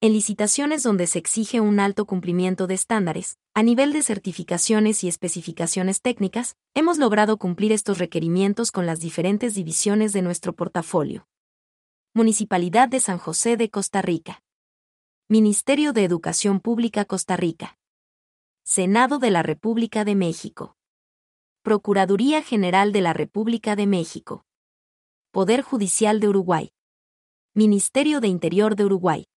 En licitaciones donde se exige un alto cumplimiento de estándares, a nivel de certificaciones y especificaciones técnicas, hemos logrado cumplir estos requerimientos con las diferentes divisiones de nuestro portafolio. Municipalidad de San José de Costa Rica. Ministerio de Educación Pública Costa Rica. Senado de la República de México. Procuraduría General de la República de México. Poder Judicial de Uruguay. Ministerio de Interior de Uruguay.